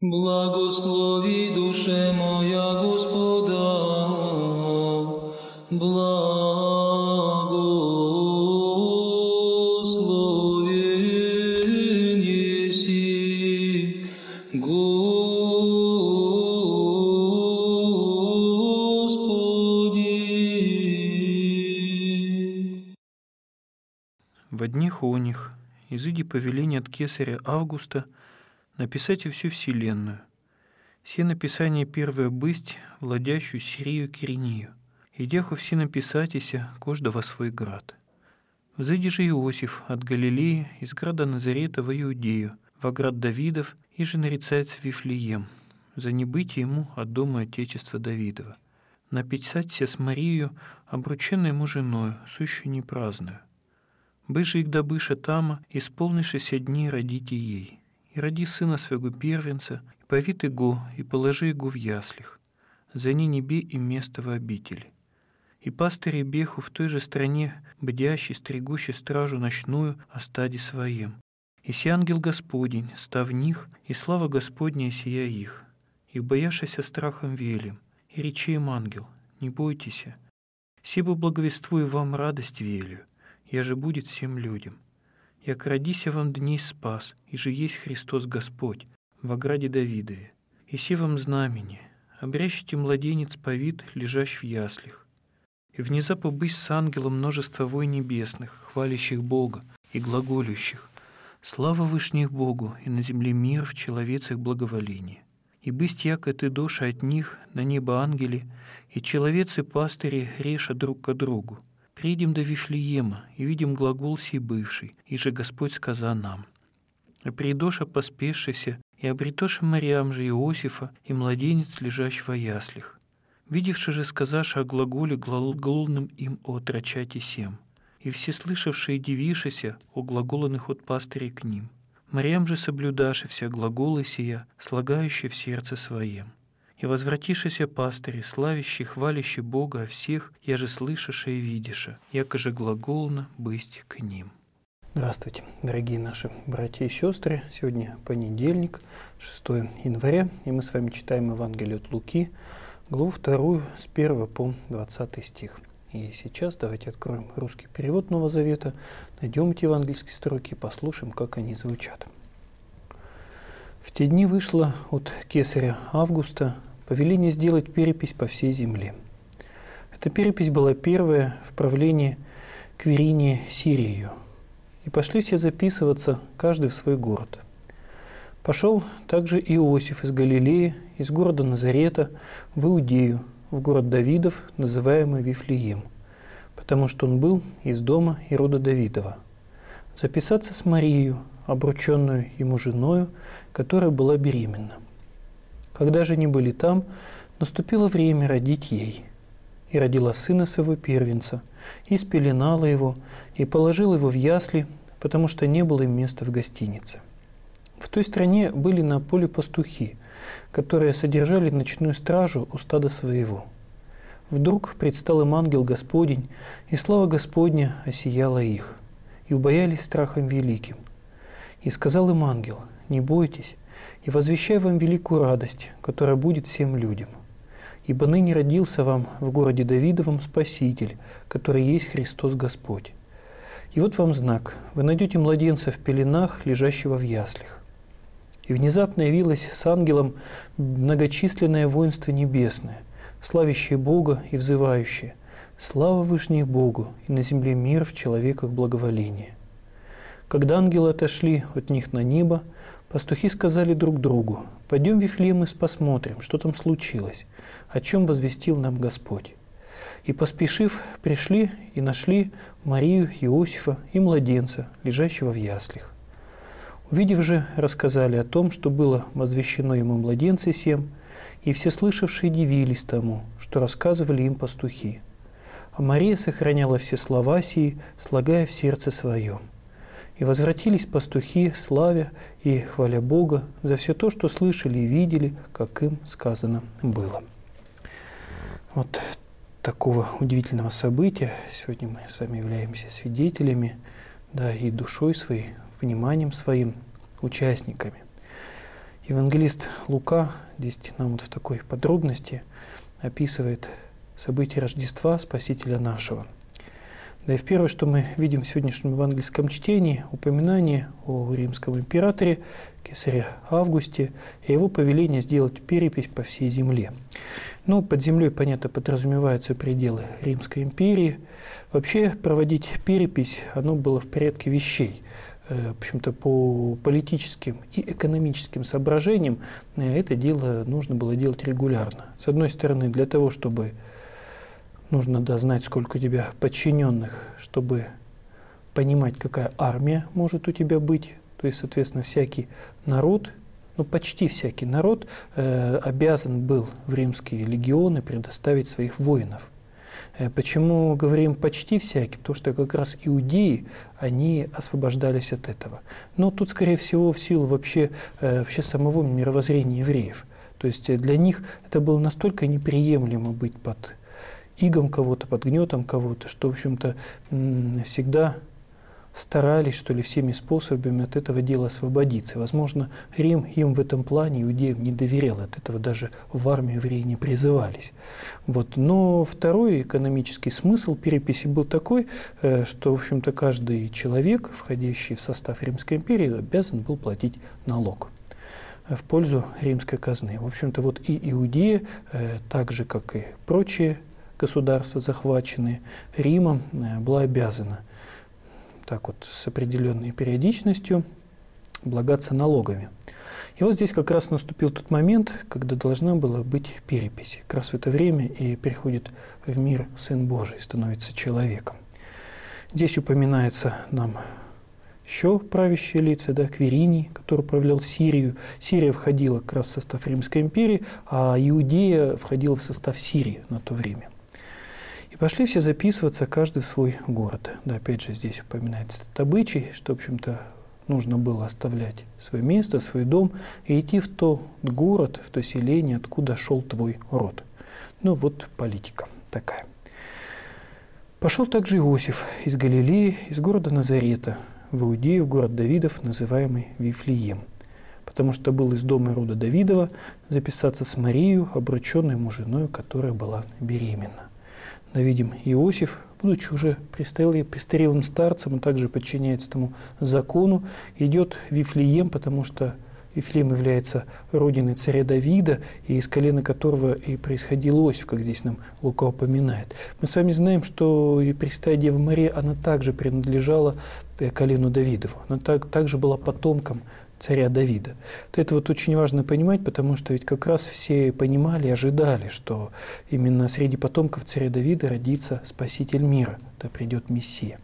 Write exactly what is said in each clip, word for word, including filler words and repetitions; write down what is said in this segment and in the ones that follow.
Благослови, душе моя, Господа, благословен еси, Господи. Во днях оних, изыди повеление от кесаря Августа, написать и всю вселенную. Все написания первое бысть, владящую Сирию Киринию, и деху все написатися, кожда во свой град. Взыди же Иосиф от Галилеи, из града Назарета в Иудею, во град Давидов, и же нарицается Вифлеем, за небытие ему от дома Отечества Давидова. Написаться с Марией, обрученной ему женою, сущую непраздную. Быже их добыша тама, исполнившися дни родите ей. И роди сына своего первенца, и повит его, и положи его в яслях, за ней небе и место в обители. И пастыри беху в той же стране, бдящий, стригущий стражу ночную о стаде своем. И си ангел Господень, став в них, и слава Господня сия их. И бояшися страхом велим, и речи им ангел, не бойтесь, сибо благовествую вам радость велю, я же будет всем людям. Як родися вам дней спас, и же есть Христос Господь, во граде Давидове. И се вам знамение, обрящите младенец повит, лежащий в яслях. И внезапно быть с ангелом множество вой небесных, хвалящих Бога и глаголющих. Слава вышних Богу, и на земле мир в человецах благоволение. И бысть яко ты душа от них, на небо ангели, и человецы пастыри реша друг к другу. Придем до Вифлеема, и видим глагол сей бывший, и же Господь сказал нам. И придоша поспешися, и обретоша Мариам же Иосифа, и младенец, лежащий во яслях. Видевши же сказаша о глаголе глаголным им о отрочате сем, и все слышавшие дивишися о глаголанных от пастырей к ним. Мариам же соблюдаши вся глаголы сия, слагающие в сердце своем. И возвратишися пастыри, славящие, хвалящие Бога о всех, я же слышаша и видиша, яко же глаголно бысть к ним. Здравствуйте, дорогие наши братья и сестры. Сегодня понедельник, шестое января, и мы с вами читаем Евангелие от Луки, главу вторую, с первого по двадцатый стих. И сейчас давайте откроем русский перевод Нового Завета, найдем эти евангельские строки и послушаем, как они звучат. В те дни вышло от кесаря Августа повеление сделать перепись по всей земле. Эта перепись была первая в правлении Квиринии Сирию. И пошли все записываться, каждый в свой город. Пошел также Иосиф из Галилеи, из города Назарета, в Иудею, в город Давидов, называемый Вифлеем, потому что он был из дома и рода Давидова, записаться с Марией, обрученную ему женою, которая была беременна. Когда же они были там, наступило время родить ей. И родила сына своего первенца, и спеленала его, и положила его в ясли, потому что не было им места в гостинице. В той стране были на поле пастухи, которые содержали ночную стражу у стада своего. Вдруг предстал им ангел Господень, и слава Господня осияла их, и убоялись страхом великим. И сказал им ангел: «Не бойтесь, и возвещаю вам великую радость, которая будет всем людям. Ибо ныне родился вам в городе Давидовом Спаситель, который есть Христос Господь. И вот вам знак: вы найдете младенца в пеленах, лежащего в яслях». И внезапно явилось с ангелом многочисленное воинство небесное, славящее Бога и взывающее: «Слава вышних Богу, и на земле мир в человеках благоволение». Когда ангелы отошли от них на небо, пастухи сказали друг другу: «Пойдем в Вифлеем и посмотрим, что там случилось, о чем возвестил нам Господь». И, поспешив, пришли и нашли Марию, Иосифа и младенца, лежащего в яслях. Увидев же, рассказали о том, что было возвещено ему младенце сем, и все слышавшие дивились тому, что рассказывали им пастухи. А Мария сохраняла все слова сии, слагая в сердце своем. И возвратились пастухи, славя и хваля Бога за все то, что слышали и видели, как им сказано было. Вот такого удивительного события сегодня мы с вами являемся свидетелями, да, и душой своей, вниманием своим, участниками. Евангелист Лука здесь нам вот в такой подробности описывает события Рождества Спасителя нашего. Да и в первое, что мы видим в сегодняшнем евангельском чтении, упоминание о римском императоре кесаре Августе и его повеление сделать перепись по всей земле. Ну, под землей, понятно, подразумеваются пределы Римской империи. Вообще проводить перепись, оно было в порядке вещей. В общем-то, по политическим и экономическим соображениям это дело нужно было делать регулярно. С одной стороны, для того, чтобы нужно да, знать, сколько у тебя подчиненных, чтобы понимать, какая армия может у тебя быть. То есть, соответственно, всякий народ, ну почти всякий народ э, обязан был в римские легионы предоставить своих воинов. Э, почему говорим почти всякий? Потому что как раз иудеи, они освобождались от этого. Но тут, скорее всего, в силу вообще, э, вообще самого мировоззрения евреев. То есть для них это было настолько неприемлемо быть под игом кого-то, под гнетом кого-то, что, в общем-то, всегда старались, что ли, всеми способами от этого дела освободиться. Возможно, Рим им в этом плане, иудеям, не доверял, от этого даже в армию евреи не призывались. Вот. Но второй экономический смысл переписи был такой, что, в общем-то, каждый человек, входящий в состав Римской империи, обязан был платить налог в пользу римской казны. В общем-то, вот и Иудея, так же, как и прочие государства, захваченные Римом, была обязана так вот с определенной периодичностью облагаться налогами. И вот здесь как раз наступил тот момент, когда должна была быть перепись. Как раз в это время и приходит в мир Сын Божий, становится человеком. Здесь упоминается нам еще правящие лица, да, Квириний, который управлял Сирию. Сирия входила как раз в состав Римской империи, а Иудея входила в состав Сирии на то время. И пошли все записываться, каждый в свой город. Да, опять же, здесь упоминается этот обычай, что, в общем-то, нужно было оставлять свое место, свой дом и идти в тот город, в то селение, откуда шел твой род. Ну, вот политика такая. Пошел также Иосиф из Галилеи, из города Назарета, в Иудею, в город Давидов, называемый Вифлеем, потому что был из дома и рода Давидова записаться с Марией, обрученной ему женой, которая была беременна. Да, видим, Иосиф, будучи уже престарелым старцем, он также подчиняется тому закону, идет в Вифлеем, потому что Вифлеем является родиной царя Давида, и из колена которого и происходил Иосиф, как здесь нам Лука упоминает. Мы с вами знаем, что и Пресвятая Дева Мария, она также принадлежала колену Давидову, она так, также была потомком царя Давида. Вот это вот очень важно понимать, потому что ведь как раз все понимали и ожидали, что именно среди потомков царя Давида родится Спаситель мира, да придет Мессия.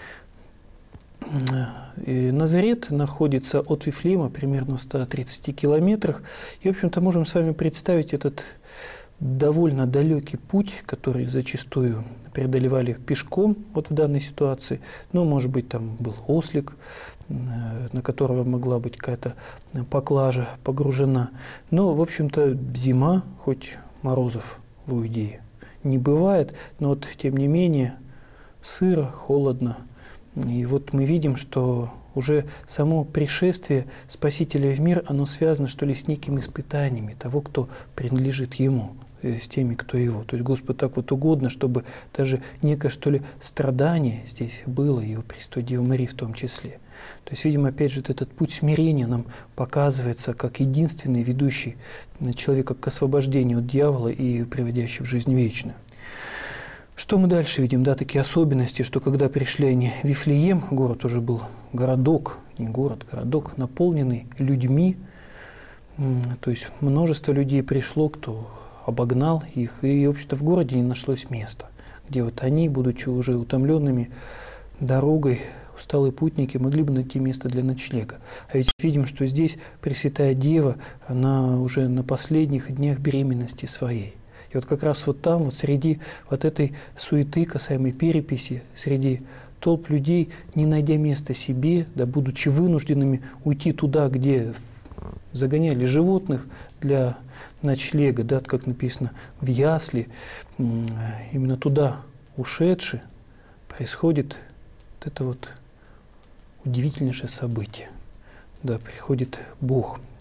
И Назарет находится от Вифлеема примерно в ста тридцати километрах. И, в общем-то, можем с вами представить этот довольно далекий путь, который зачастую преодолевали пешком вот в данной ситуации. Ну, может быть, там был ослик, на которого могла быть какая-то поклажа погружена. Но, в общем-то, зима, хоть морозов в Иудее не бывает, но вот, тем не менее, сыро, холодно. И вот мы видим, что уже само пришествие Спасителя в мир, оно связано, что ли, с некими испытаниями того, кто принадлежит Ему, с теми, кто Его. То есть Господу так вот угодно, чтобы даже некое, что ли, страдание здесь было, и у Пресвятой Девы Марии в том числе. То есть, видимо, опять же, этот путь смирения нам показывается как единственный, ведущий человека к освобождению от дьявола и приводящий в жизнь вечную. Что мы дальше видим? Да, такие особенности, что когда пришли они в Вифлеем, город уже был городок, не город, городок, наполненный людьми, то есть множество людей пришло, кто обогнал их, и, в общем-то, в городе не нашлось места, где вот они, будучи уже утомленными дорогой, усталые путники, могли бы найти место для ночлега. А ведь видим, что здесь Пресвятая Дева, она уже на последних днях беременности своей. И вот как раз вот там, вот среди вот этой суеты, касаемой переписи, среди толп людей, не найдя места себе, да, будучи вынужденными уйти туда, где загоняли животных для ночлега, да, как написано, в ясли, именно туда ушедшие, происходит вот это вот удивительнейшее событие. Да, приходит Бог,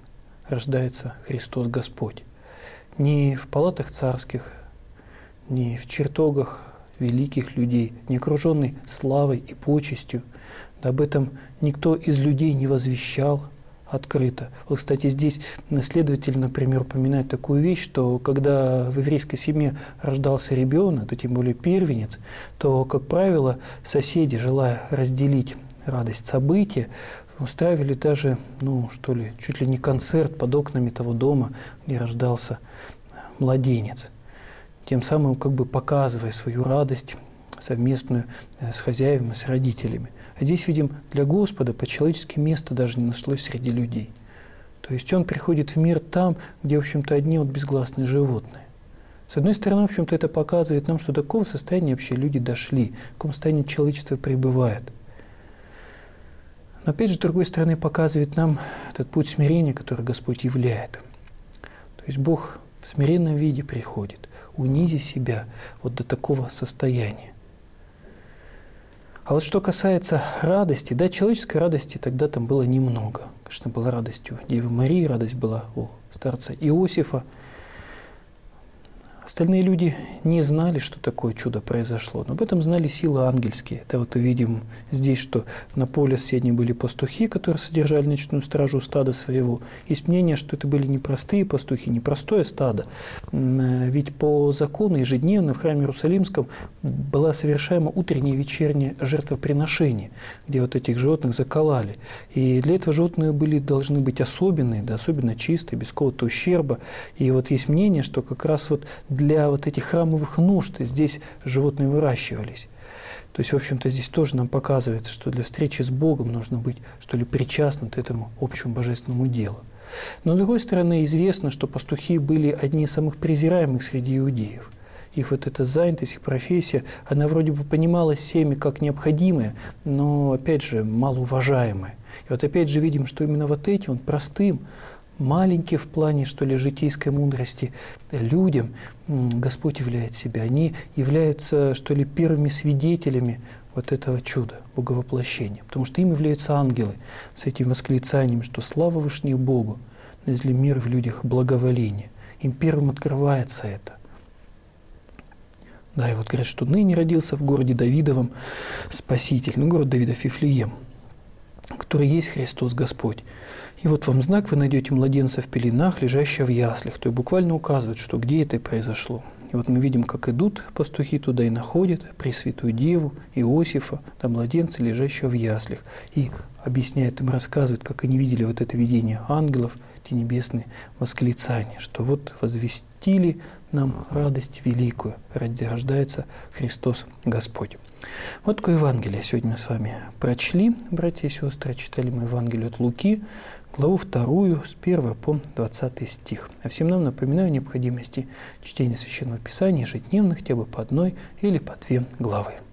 рождается Христос Господь. Не в палатах царских, не в чертогах великих людей, не окруженный славой и почестью. Об этом никто из людей не возвещал открыто. Вот, кстати, здесь следователь, например, упоминает такую вещь, что когда в еврейской семье рождался ребенок, то тем более первенец, то, как правило, соседи, желая разделить радость события, устраивали даже, ну, что ли, чуть ли не концерт под окнами того дома, где рождался младенец, тем самым как бы показывая свою радость совместную с хозяевами, с родителями. А здесь видим, для Господа по-человечески места даже не нашлось среди людей. То есть Он приходит в мир там, где, в общем-то, одни вот безгласные животные. С одной стороны, в общем-то, это показывает нам, что до какого состояния вообще люди дошли, в каком состоянии человечество пребывает. Но опять же, с другой стороны, показывает нам этот путь смирения, который Господь являет. То есть Бог в смиренном виде приходит, унизи себя вот до такого состояния. А вот что касается радости, да, человеческой радости тогда там было немного. Конечно, была радость у Девы Марии, радость была у старца Иосифа. Остальные люди не знали, что такое чудо произошло, но об этом знали силы ангельские. Да, вот увидим здесь, что на поле соседнем были пастухи, которые содержали ночную стражу стада своего. Есть мнение, что это были не простые пастухи, не простое стадо. Ведь по закону ежедневно в храме Иерусалимском была совершаема утреннее и вечернее жертвоприношение, где вот этих животных закололи. И для этого животные были, должны быть особенные, да, особенно чистые, без какого-то ущерба. И вот есть мнение, что как раз вот для вот этих храмовых нужд здесь животные выращивались. То есть, в общем-то, здесь тоже нам показывается, что для встречи с Богом нужно быть, что ли, причастным к этому общему божественному делу. Но, с другой стороны, известно, что пастухи были одни из самых презираемых среди иудеев. Их вот эта занятость, их профессия, она вроде бы понималась всеми как необходимая, но, опять же, малоуважаемая. И вот опять же видим, что именно вот этим вот простым, маленькие в плане, что ли, житейской мудрости людям Господь являет себя. Они являются, что ли, первыми свидетелями вот этого чуда, боговоплощения. Потому что им являются ангелы с этим восклицанием, что слава Вышних Богу, на земле мир в людях благоволение. Им первым открывается это. Да, и вот говорят, что ныне родился в городе Давидовом Спаситель, ну, город Давидов Вифлеем, который есть Христос Господь. И вот вам знак, вы найдете младенца в пеленах, лежащего в яслях. То есть буквально указывает, что где это и произошло. И вот мы видим, как идут пастухи туда и находят Пресвятую Деву, Иосифа, да, младенца, лежащего в яслях. И объясняет им, рассказывает, как они видели вот это видение ангелов, те небесные восклицания, что вот возвестили нам радость великую, рождается Христос Господь. Вот такое Евангелие сегодня мы с вами прочли, братья и сестры, читали мы Евангелие от Луки, главу вторую, с первого по двадцатый стих. А всем нам напоминаю о необходимости чтения Священного Писания ежедневно, хотя бы по одной или по две главы.